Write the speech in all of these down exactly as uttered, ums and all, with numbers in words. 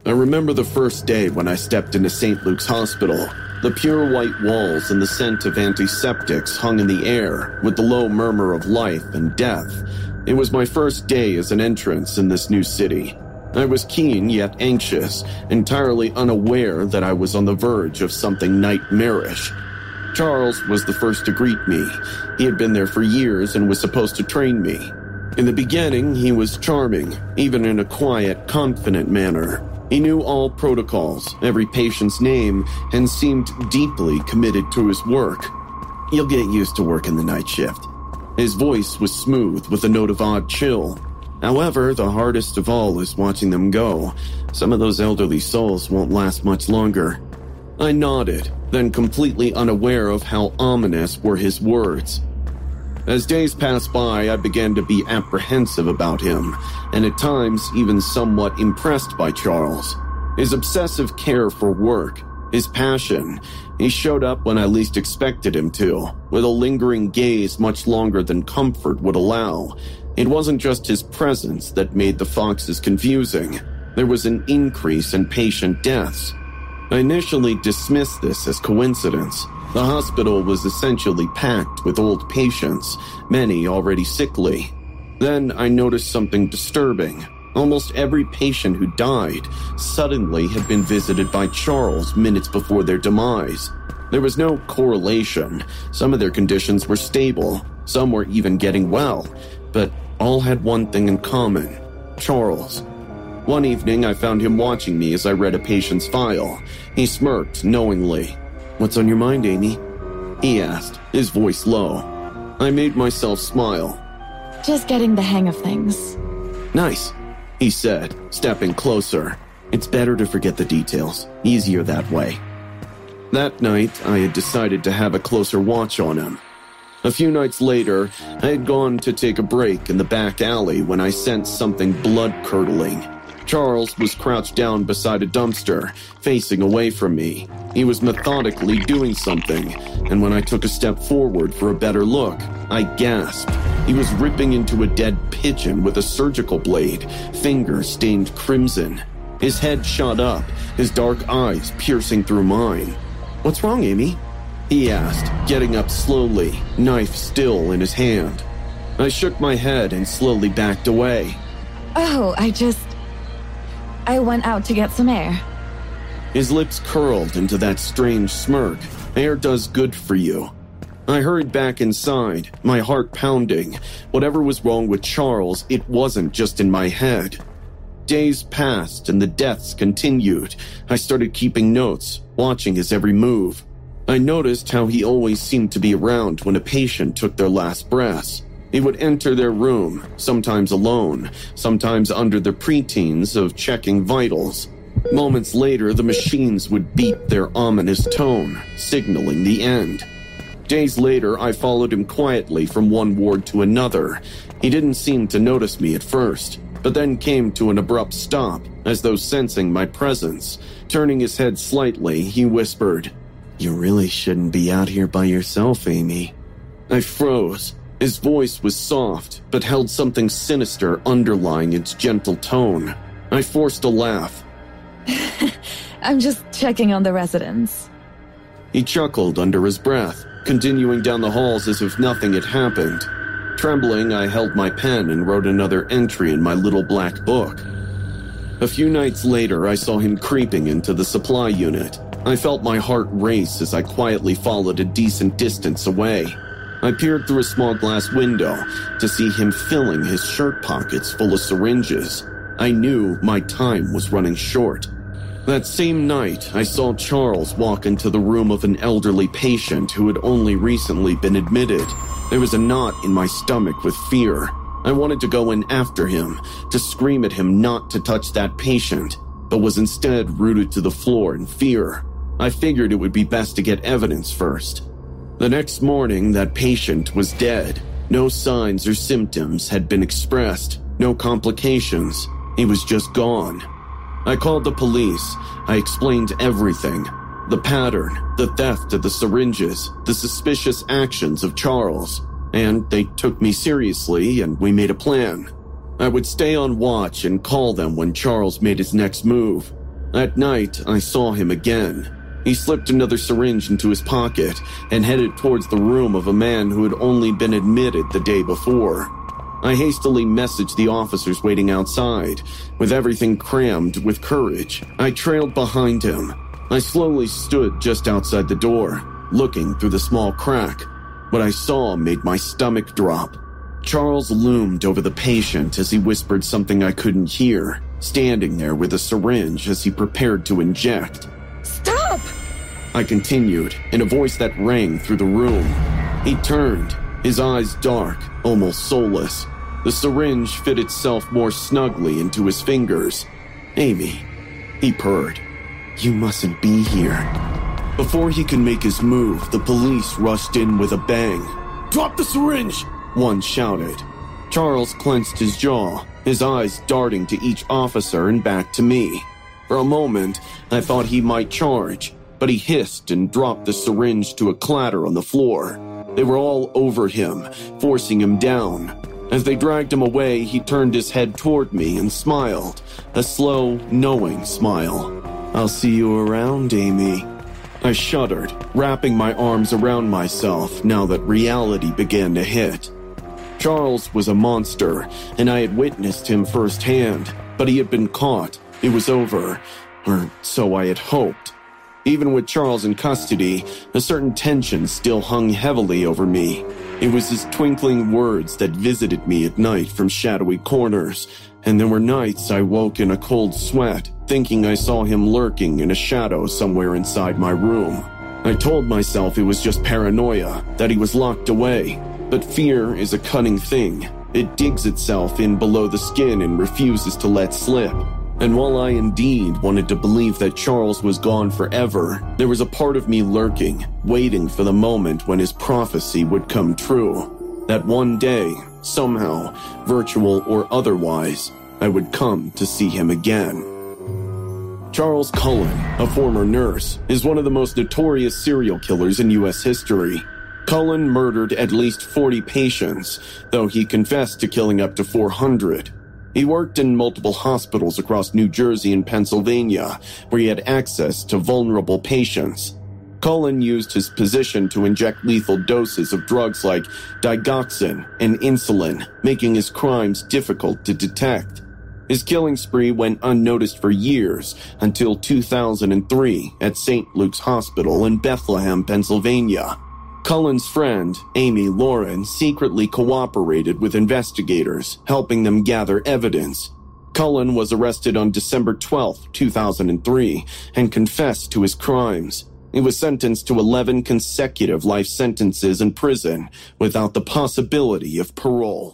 I remember the first day when I stepped into Saint Luke's Hospital. The pure white walls and the scent of antiseptics hung in the air with the low murmur of life and death. It was my first day as an entrance in this new city. I was keen yet anxious, entirely unaware that I was on the verge of something nightmarish. Charles was the first to greet me. He had been there for years and was supposed to train me. In the beginning, he was charming, even in a quiet, confident manner. He knew all protocols, every patient's name, and seemed deeply committed to his work. You'll get used to working the night shift. His voice was smooth with a note of odd chill. However, the hardest of all is watching them go. Some of those elderly souls won't last much longer. I nodded, then completely unaware of how ominous were his words. As days passed by, I began to be apprehensive about him, and at times even somewhat impressed by Charles. His obsessive care for work, his passion, he showed up when I least expected him to, with a lingering gaze much longer than comfort would allow. It wasn't just his presence that made the Foxes confusing. There was an increase in patient deaths. I initially dismissed this as coincidence. The hospital was essentially packed with old patients, many already sickly. Then I noticed something disturbing. Almost every patient who died suddenly had been visited by Charles minutes before their demise. There was no correlation. Some of their conditions were stable, some were even getting well, but all had one thing in common: Charles. One evening, I found him watching me as I read a patient's file. He smirked knowingly. "What's on your mind, Amy?" he asked, his voice low. I made myself smile. "Just getting the hang of things." "Nice," he said, stepping closer. "It's better to forget the details. Easier that way." That night, I had decided to have a closer watch on him. A few nights later, I had gone to take a break in the back alley when I sensed something blood-curdling. Charles was crouched down beside a dumpster, facing away from me. He was methodically doing something, and when I took a step forward for a better look, I gasped. He was ripping into a dead pigeon with a surgical blade, fingers stained crimson. His head shot up, his dark eyes piercing through mine. "What's wrong, Amy?" he asked, getting up slowly, knife still in his hand. I shook my head and slowly backed away. "Oh, I just... I went out to get some air." His lips curled into that strange smirk. Air does good for you. I hurried back inside, my heart pounding. Whatever was wrong with Charles, it wasn't just in my head. Days passed and the deaths continued. I started keeping notes, watching his every move. I noticed how he always seemed to be around when a patient took their last breaths. He would enter their room, sometimes alone, sometimes under the preteens of checking vitals. Moments later, the machines would beep their ominous tone, signaling the end. Days later, I followed him quietly from one ward to another. He didn't seem to notice me at first, but then came to an abrupt stop, as though sensing my presence. Turning his head slightly, he whispered, "You really shouldn't be out here by yourself, Amy." I froze. His voice was soft, but held something sinister underlying its gentle tone. I forced a laugh. "I'm just checking on the residents." He chuckled under his breath, continuing down the halls as if nothing had happened. Trembling, I held my pen and wrote another entry in my little black book. A few nights later, I saw him creeping into the supply unit. I felt my heart race as I quietly followed a decent distance away. I peered through a small glass window to see him filling his shirt pockets full of syringes. I knew my time was running short. That same night, I saw Charles walk into the room of an elderly patient who had only recently been admitted. There was a knot in my stomach with fear. I wanted to go in after him, to scream at him not to touch that patient, but was instead rooted to the floor in fear. I figured it would be best to get evidence first. The next morning, that patient was dead. No signs or symptoms had been expressed, no complications. He was just gone. I called the police. I explained everything. The pattern, the theft of the syringes, the suspicious actions of Charles. And they took me seriously, and we made a plan. I would stay on watch and call them when Charles made his next move. At night, I saw him again. He slipped another syringe into his pocket and headed towards the room of a man who had only been admitted the day before. I hastily messaged the officers waiting outside. With everything crammed with courage, I trailed behind him. I slowly stood just outside the door, looking through the small crack. What I saw made my stomach drop. Charles loomed over the patient as he whispered something I couldn't hear, standing there with a syringe as he prepared to inject. Stop! I continued, in a voice that rang through the room. He turned, his eyes dark, almost soulless. The syringe fit itself more snugly into his fingers. Amy, he purred. You mustn't be here. Before he could make his move, the police rushed in with a bang. Drop the syringe! One shouted. Charles clenched his jaw, his eyes darting to each officer and back to me. For a moment, I thought he might charge, but he hissed and dropped the syringe to a clatter on the floor. They were all over him, forcing him down. As they dragged him away, he turned his head toward me and smiled, a slow, knowing smile. I'll see you around, Amy. I shuddered, wrapping my arms around myself now that reality began to hit. Charles was a monster, and I had witnessed him firsthand, but he had been caught. It was over, or so I had hoped. Even with Charles in custody, a certain tension still hung heavily over me. It was his twinkling words that visited me at night from shadowy corners, and there were nights I woke in a cold sweat, thinking I saw him lurking in a shadow somewhere inside my room. I told myself it was just paranoia, that he was locked away. But fear is a cunning thing. It digs itself in below the skin and refuses to let slip. And while I indeed wanted to believe that Charles was gone forever, there was a part of me lurking, waiting for the moment when his prophecy would come true. That one day, somehow, virtual or otherwise, I would come to see him again. Charles Cullen, a former nurse, is one of the most notorious serial killers in U S history. Cullen murdered at least forty patients, though he confessed to killing up to four hundred. He worked in multiple hospitals across New Jersey and Pennsylvania, where he had access to vulnerable patients. Cullen used his position to inject lethal doses of drugs like digoxin and insulin, making his crimes difficult to detect. His killing spree went unnoticed for years until two thousand three at Saint Luke's Hospital in Bethlehem, Pennsylvania. Cullen's friend, Amy Lauren, secretly cooperated with investigators, helping them gather evidence. Cullen was arrested on December twelfth, two thousand three, and confessed to his crimes. He was sentenced to eleven consecutive life sentences in prison without the possibility of parole.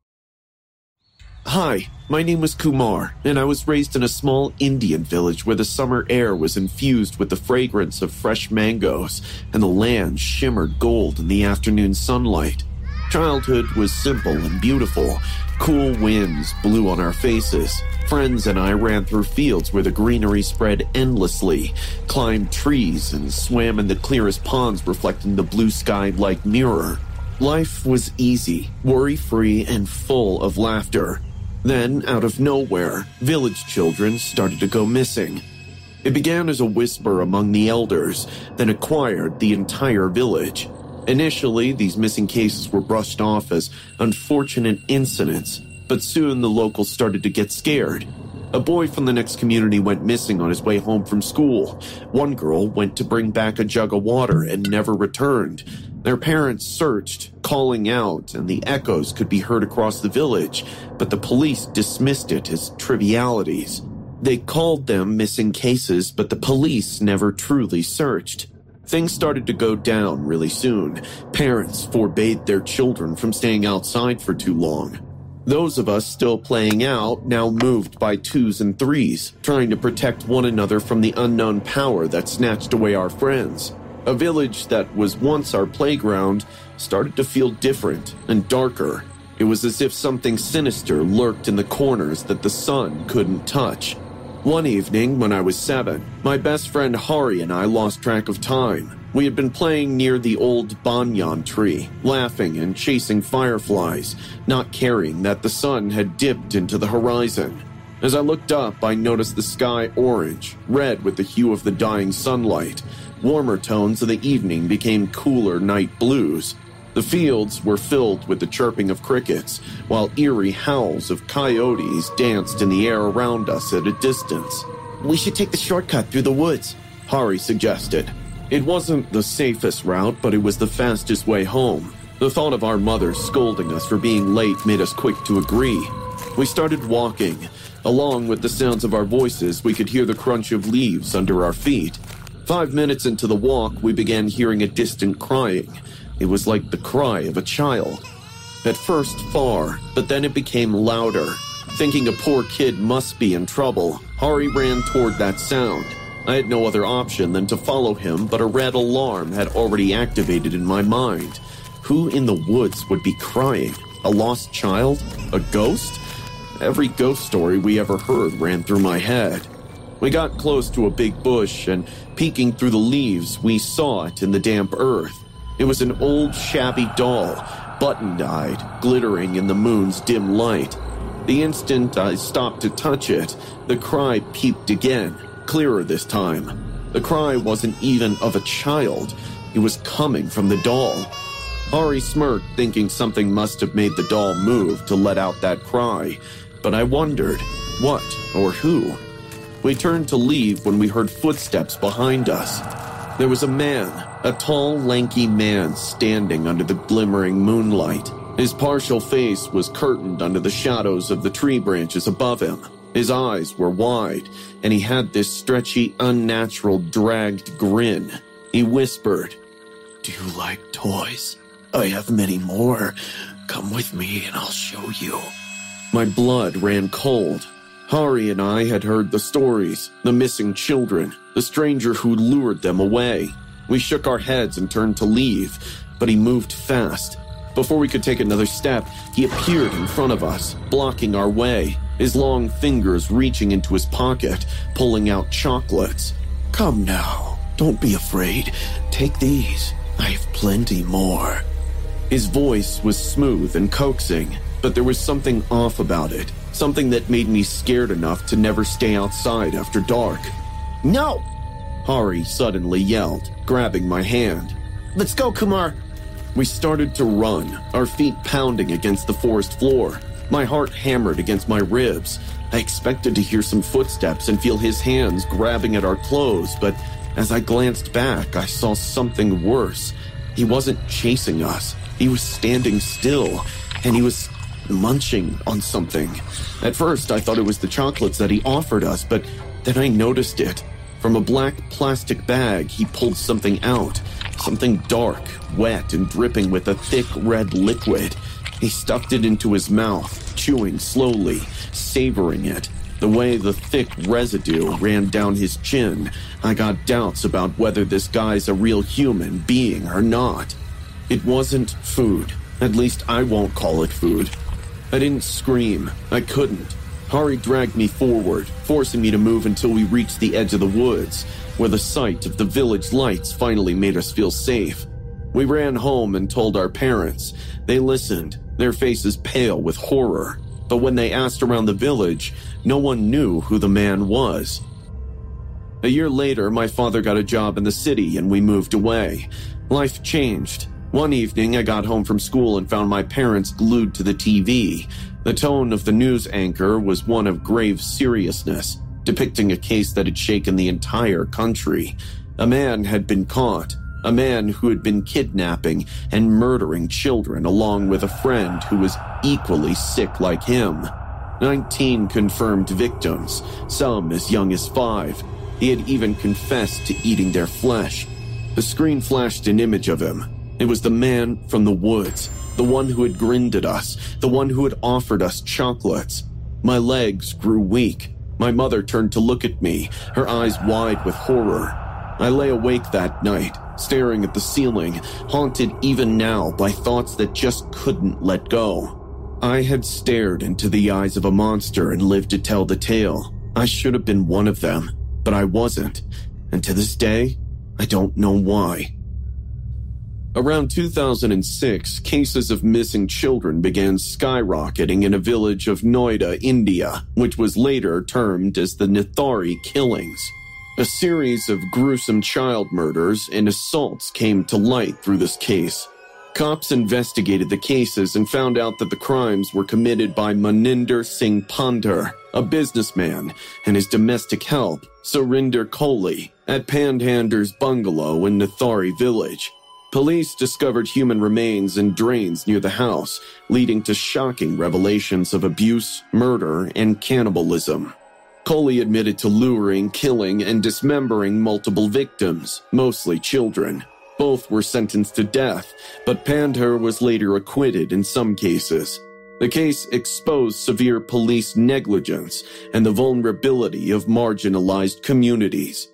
Hi, my name is Kumar, and I was raised in a small Indian village where the summer air was infused with the fragrance of fresh mangoes, and the land shimmered gold in the afternoon sunlight. Childhood was simple and beautiful. Cool winds blew on our faces. Friends and I ran through fields where the greenery spread endlessly, climbed trees, and swam in the clearest ponds reflecting the blue sky like mirror. Life was easy, worry-free, and full of laughter. Then, out of nowhere, village children started to go missing. It began as a whisper among the elders, then acquired the entire village. Initially, these missing cases were brushed off as unfortunate incidents, but soon the locals started to get scared. A boy from the next community went missing on his way home from school. One girl went to bring back a jug of water and never returned. Their parents searched, calling out, and the echoes could be heard across the village, but the police dismissed it as trivialities. They called them missing cases, but the police never truly searched. Things started to go down really soon. Parents forbade their children from staying outside for too long. Those of us still playing out now moved by twos and threes, trying to protect one another from the unknown power that snatched away our friends. A village that was once our playground started to feel different and darker. It was as if something sinister lurked in the corners that the sun couldn't touch. One evening, when I was seven, my best friend Hari and I lost track of time. We had been playing near the old banyan tree, laughing and chasing fireflies, not caring that the sun had dipped into the horizon. As I looked up, I noticed the sky orange, red with the hue of the dying sunlight. Warmer tones of the evening became cooler night blues. The fields were filled with the chirping of crickets, while eerie howls of coyotes danced in the air around us at a distance. "We should take the shortcut through the woods," Hari suggested. It wasn't the safest route, but it was the fastest way home. The thought of our mother scolding us for being late made us quick to agree. We started walking. Along with the sounds of our voices, we could hear the crunch of leaves under our feet. Five minutes into the walk, we began hearing a distant crying. It was like the cry of a child. At first far, but then it became louder. Thinking a poor kid must be in trouble, Hari ran toward that sound. I had no other option than to follow him, but a red alarm had already activated in my mind. Who in the woods would be crying? A lost child? A ghost? Every ghost story we ever heard ran through my head. We got close to a big bush, and peeking through the leaves, we saw it in the damp earth. It was an old, shabby doll, button-eyed, glittering in the moon's dim light. The instant I stopped to touch it, the cry peeped again, clearer this time. The cry wasn't even of a child. It was coming from the doll. Hari smirked, thinking something must have made the doll move to let out that cry. But I wondered, what or who? We turned to leave when we heard footsteps behind us. There was a man, a tall, lanky man standing under the glimmering moonlight. His partial face was curtained under the shadows of the tree branches above him. His eyes were wide, and he had this stretchy, unnatural, dragged grin. He whispered, "Do you like toys? I have many more. Come with me and I'll show you." My blood ran cold. Hari and I had heard the stories, the missing children, the stranger who lured them away. We shook our heads and turned to leave, but he moved fast. Before we could take another step, he appeared in front of us, blocking our way, his long fingers reaching into his pocket, pulling out chocolates. "Come now, don't be afraid. Take these. I have plenty more." His voice was smooth and coaxing, but there was something off about it, something that made me scared enough to never stay outside after dark. "No!" Hari suddenly yelled, grabbing my hand. "Let's go, Kumar." We started to run, our feet pounding against the forest floor. My heart hammered against my ribs. I expected to hear some footsteps and feel his hands grabbing at our clothes, but as I glanced back, I saw something worse. He wasn't chasing us. He was standing still, and he was munching on something. At first, I thought it was the chocolates that he offered us, but then I noticed it. From a black plastic bag, he pulled something out. Something dark, wet, and dripping with a thick red liquid. He stuffed it into his mouth, chewing slowly, savoring it. The way the thick residue ran down his chin, I got doubts about whether this guy's a real human being or not. It wasn't food. At least I won't call it food. I didn't scream. I couldn't. Hari dragged me forward, forcing me to move until we reached the edge of the woods, where the sight of the village lights finally made us feel safe. We ran home and told our parents. They listened, their faces pale with horror. But when they asked around the village, no one knew who the man was. A year later, my father got a job in the city and we moved away. Life changed. One evening, I got home from school and found my parents glued to the T V. The tone of the news anchor was one of grave seriousness, depicting a case that had shaken the entire country. A man had been caught, a man who had been kidnapping and murdering children along with a friend who was equally sick like him. Nineteen confirmed victims, some as young as five. He had even confessed to eating their flesh. The screen flashed an image of him. It was the man from the woods, the one who had grinned at us, the one who had offered us chocolates. My legs grew weak. My mother turned to look at me, her eyes wide with horror. I lay awake that night, staring at the ceiling, haunted even now by thoughts that just couldn't let go. I had stared into the eyes of a monster and lived to tell the tale. I should have been one of them, but I wasn't. And to this day, I don't know why. Around two thousand six, cases of missing children began skyrocketing in a village of Noida, India, which was later termed as the Nithari Killings. A series of gruesome child murders and assaults came to light through this case. Cops investigated the cases and found out that the crimes were committed by Maninder Singh Pandher, a businessman, and his domestic help, Surinder Kohli, at Pandhander's bungalow in Nithari village. Police discovered human remains in drains near the house, leading to shocking revelations of abuse, murder, and cannibalism. Kohli admitted to luring, killing, and dismembering multiple victims, mostly children. Both were sentenced to death, but Pandher was later acquitted in some cases. The case exposed severe police negligence and the vulnerability of marginalized communities.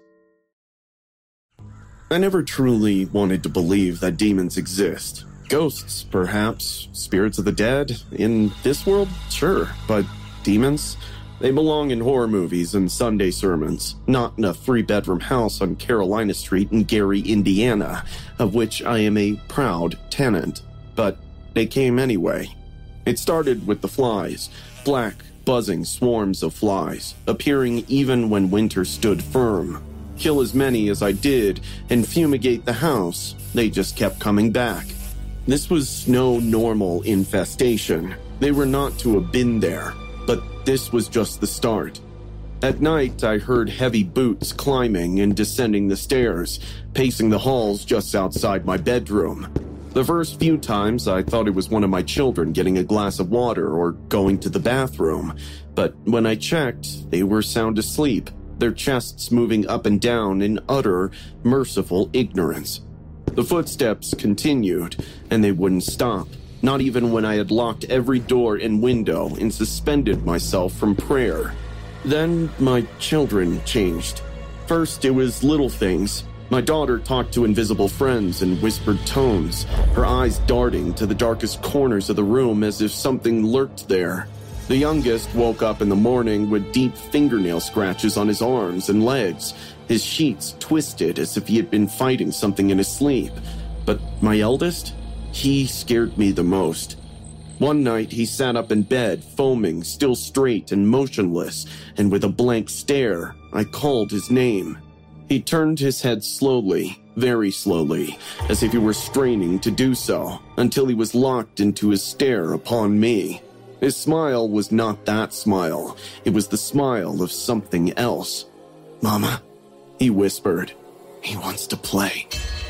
I never truly wanted to believe that demons exist. Ghosts, perhaps. Spirits of the dead. In this world, sure. But demons? They belong in horror movies and Sunday sermons, not in a three-bedroom house on Carolina Street in Gary, Indiana, of which I am a proud tenant. But they came anyway. It started with the flies. Black, buzzing swarms of flies, appearing even when winter stood firm. Kill as many as I did and fumigate the house, they just kept coming back. This was no normal infestation. They were not to have been there, but this was just the start. At night, I heard heavy boots climbing and descending the stairs, pacing the halls just outside my bedroom. The first few times, I thought it was one of my children getting a glass of water or going to the bathroom, but when I checked, they were sound asleep, their chests moving up and down in utter, merciful ignorance. The footsteps continued, and they wouldn't stop, not even when I had locked every door and window and suspended myself from prayer. Then my children changed. First, it was little things. My daughter talked to invisible friends in whispered tones, her eyes darting to the darkest corners of the room as if something lurked there. The youngest woke up in the morning with deep fingernail scratches on his arms and legs, his sheets twisted as if he had been fighting something in his sleep. But my eldest? He scared me the most. One night, he sat up in bed, foaming, still straight and motionless, and with a blank stare, I called his name. He turned his head slowly, very slowly, as if he were straining to do so, until he was locked into his stare upon me. His smile was not that smile. It was the smile of something else. "Mama," he whispered. "He wants to play."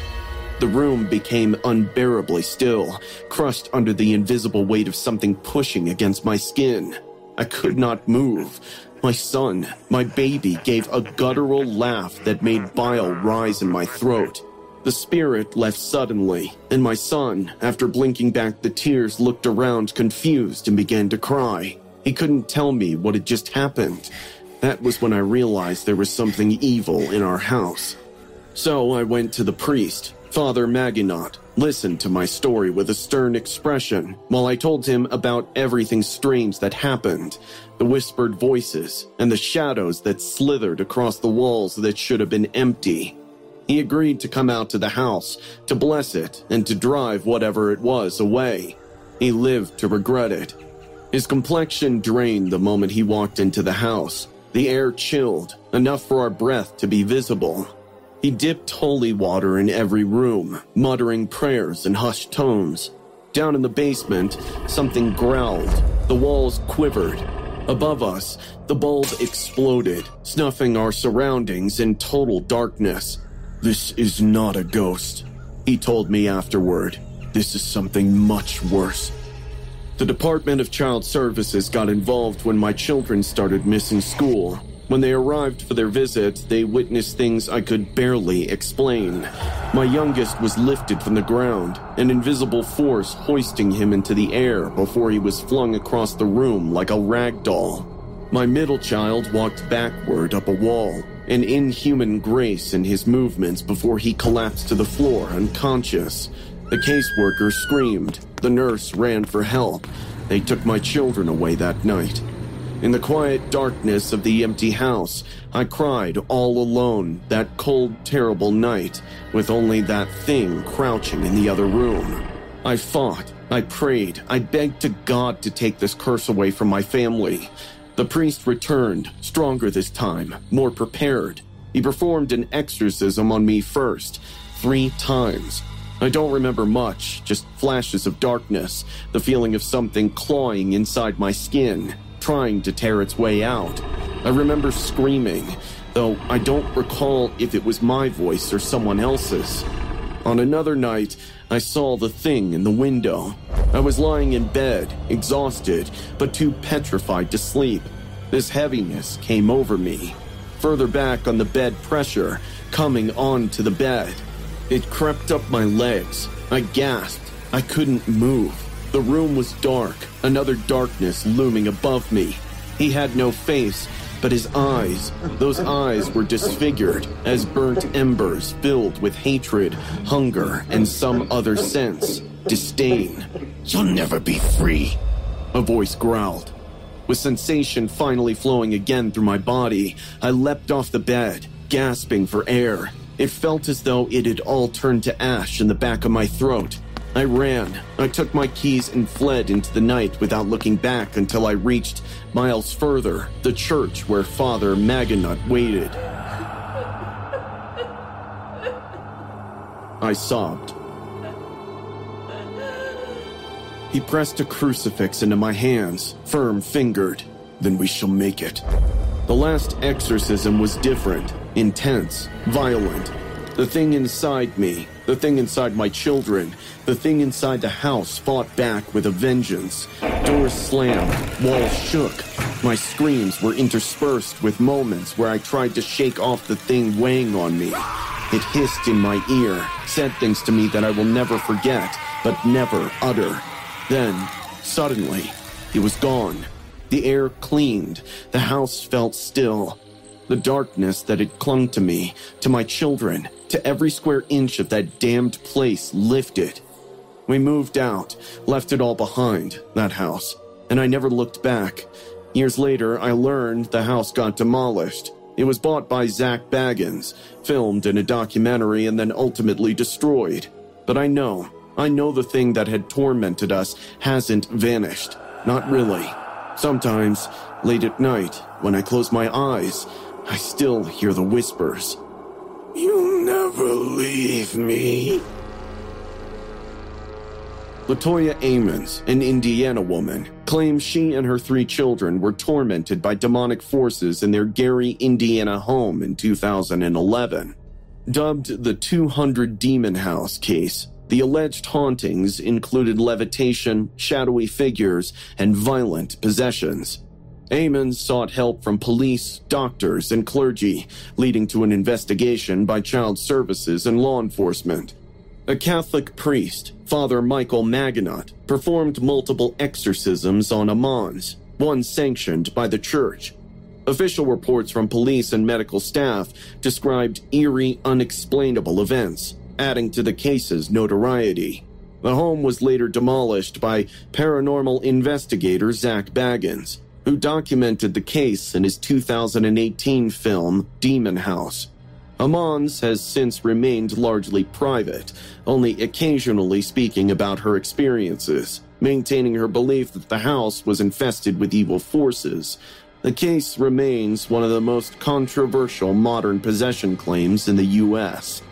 The room became unbearably still, crushed under the invisible weight of something pushing against my skin. I could not move. My son, my baby, gave a guttural laugh that made bile rise in my throat. The spirit left suddenly, and my son, after blinking back the tears, looked around confused and began to cry. He couldn't tell me what had just happened. That was when I realized there was something evil in our house. So I went to the priest, Father Maginot, listened to my story with a stern expression while I told him about everything strange that happened, the whispered voices and the shadows that slithered across the walls that should have been empty. He agreed to come out to the house, to bless it, and to drive whatever it was away. He lived to regret it. His complexion drained the moment he walked into the house. The air chilled, enough for our breath to be visible. He dipped holy water in every room, muttering prayers in hushed tones. Down in the basement, something growled. The walls quivered. Above us, the bulb exploded, snuffing our surroundings in total darkness. "This is not a ghost," he told me afterward. "This is something much worse." The Department of Child Services got involved when my children started missing school. When they arrived for their visit, they witnessed things I could barely explain. My youngest was lifted from the ground, an invisible force hoisting him into the air before he was flung across the room like a rag doll. My middle child walked backward up a wall, an inhuman grace in his movements before he collapsed to the floor unconscious. The caseworker screamed. The nurse ran for help. They took my children away that night. In the quiet darkness of the empty house, I cried all alone that cold, terrible night, with only that thing crouching in the other room. I fought, I prayed, I begged to God to take this curse away from my family. The priest returned, stronger this time, more prepared. He performed an exorcism on me first, three times. I don't remember much, just flashes of darkness, the feeling of something clawing inside my skin, trying to tear its way out. I remember screaming, though I don't recall if it was my voice or someone else's. On another night, I saw the thing in the window. I was lying in bed, exhausted, but too petrified to sleep. This heaviness came over me. Further back on the bed pressure, coming onto the bed. It crept up my legs. I gasped. I couldn't move. The room was dark, another darkness looming above me. He had no face, but his eyes, those eyes were disfigured as burnt embers filled with hatred, hunger, and some other sense, disdain. You'll never be free, a voice growled. With sensation finally flowing again through my body, I leapt off the bed, gasping for air. It felt as though it had all turned to ash in the back of my throat. I ran. I took my keys and fled into the night without looking back until I reached, miles further, the church where Father Maganut waited. I sobbed. He pressed a crucifix into my hands, firm-fingered. Then we shall make it. The last exorcism was different, intense, violent. The thing inside me, the thing inside my children, the thing inside the house fought back with a vengeance. Doors slammed, walls shook. My screams were interspersed with moments where I tried to shake off the thing weighing on me. It hissed in my ear, said things to me that I will never forget, but never utter. Then, suddenly, it was gone. The air cleaned. The house felt still. The darkness that had clung to me, to my children, to every square inch of that damned place lifted. We moved out, left it all behind, that house, and I never looked back. Years later, I learned the house got demolished. It was bought by Zak Bagans, filmed in a documentary, and then ultimately destroyed. But I know, I know the thing that had tormented us hasn't vanished. Not really. Sometimes, late at night, when I close my eyes, I still hear the whispers. You'll never leave me. Latoya Ammons, an Indiana woman, claims she and her three children were tormented by demonic forces in their Gary, Indiana home in two thousand eleven. Dubbed the two hundred Demon House case, the alleged hauntings included levitation, shadowy figures, and violent possessions. Ammons sought help from police, doctors, and clergy, leading to an investigation by Child Services and law enforcement. A Catholic priest, Father Michael Maganut, performed multiple exorcisms on Ammons, one sanctioned by the church. Official reports from police and medical staff described eerie, unexplainable events, adding to the case's notoriety. The home was later demolished by paranormal investigator Zak Bagans, who documented the case in his two thousand eighteen film, Demon House. Ammons has since remained largely private, only occasionally speaking about her experiences, maintaining her belief that the house was infested with evil forces. The case remains one of the most controversial modern possession claims in the U S